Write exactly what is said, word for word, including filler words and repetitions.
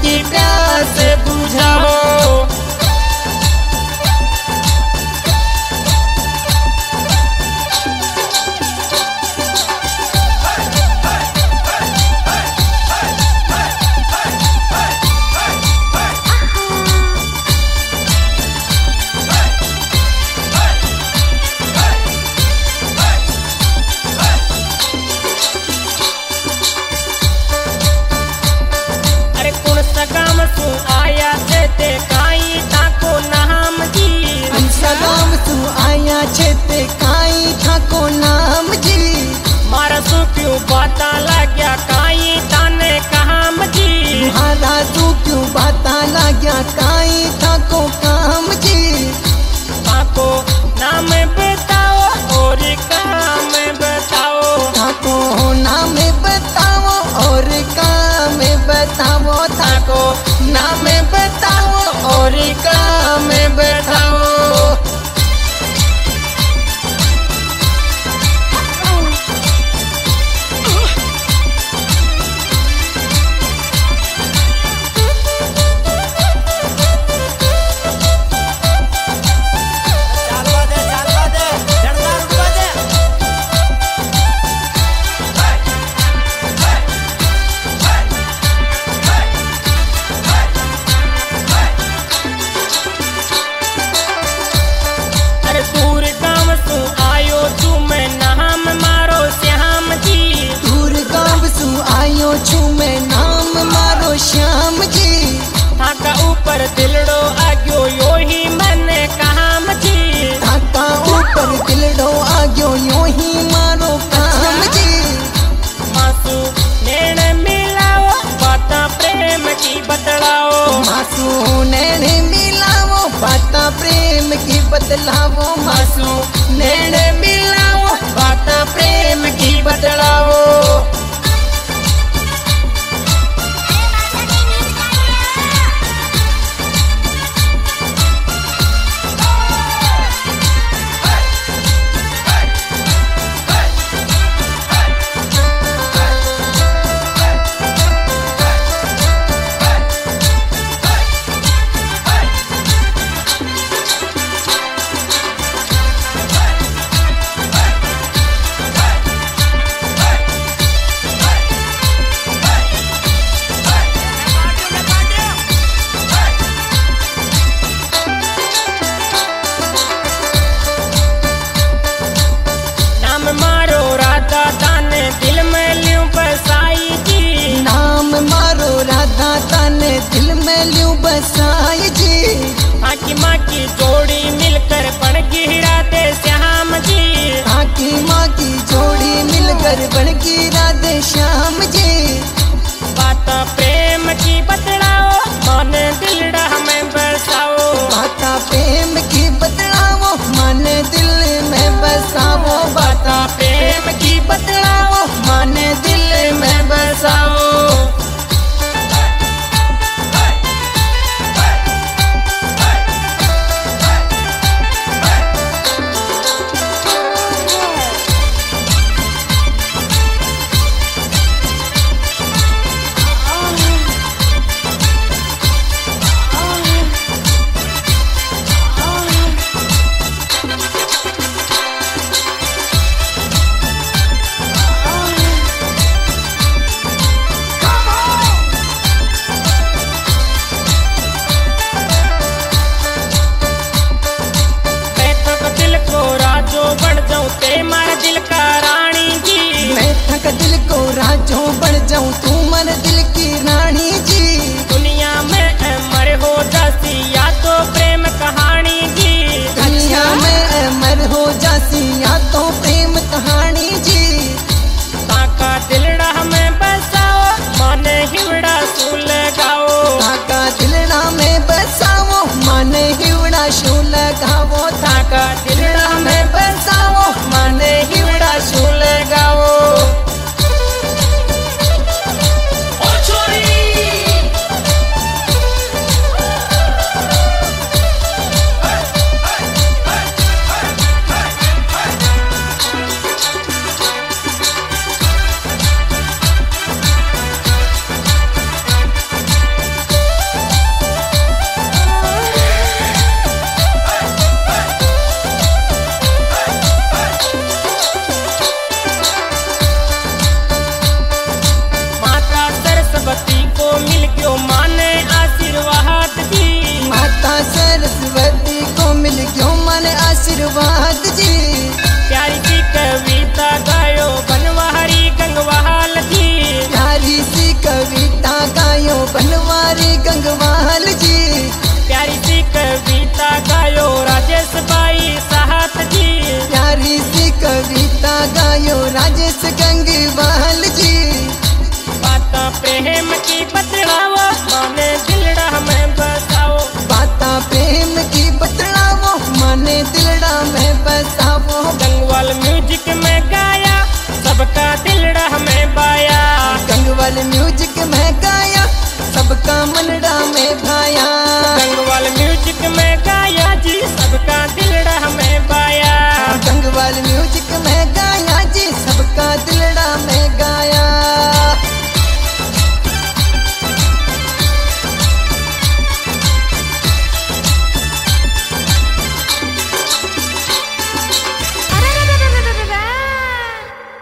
की प्यास बुझाओ। तू आया छे ते काई थाको नाम जी। सलाम तू आया छे ते काई थाको नाम जी। मारा सु क्यों बाता लाग्या काई ताने काम जी। मारा तू क्यों बाता लाग्या काई थाको काम जी। थाको नाम बताओ और काम बताओ। थाको नाम बताओ और काम बताओ। थाको नाम बताओ और काम बताओ। आयो छू मैं नाम मारो श्याम जी। थाका ऊपर दिलड़ो आग्यो यो ही मैंने काम जी। थाका ऊपर दिलड़ो आग्यो यो ही मारो काम जी। मासू नैन मिलाओ बाता प्रेम की बतलाओ। मासू नैन मिलाओ बाता प्रेम की बतलाओ। मासू नैन मिलाओ बाता प्रेम की बतलाओ। मारो राधा ताने दिल में ल्यूं बसाई जी। नाम मारो राधा ताने दिल में ल्यूं बसाई जी। आकी माँ की जोड़ी मिलकर बन गई राधे श्याम जी। आकी माँ की जोड़ी मिलकर बन गई राधे श्याम जी। बाता प्रेम की बतलाओ मन दिलड़ा में बसाओ। बाता प्रेम की बतलाओ मन दिल में बसाओ। बाता प्रेम की बतलाओ मन दिल में बसाओ। गंगवाल जी। प्यारी सी कविता गायो राजेश भाई साहत जी। प्यारी सी कविता गायो राजेश गंगवाल जी। बात प्रेम की बतलाओ माने दिलड़ा में बसाओ। बात प्रेम की बतलाओ